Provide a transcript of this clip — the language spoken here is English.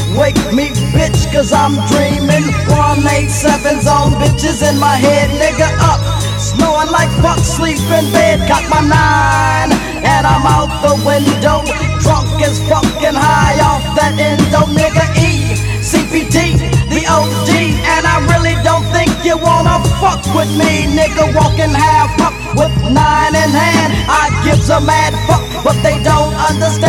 Wake me, bitch, cause I'm dreaming. 187's on bitches in my head, nigga, up. Snoring like fuck, sleep in bed. Cock my 9 and I'm out the window. Drunk as fucking high off that endo, nigga. CPT, the OG, and I really don't think you wanna fuck with me, nigga. Walking half up with 9 in hand. I gives a mad fuck, but they don't understand.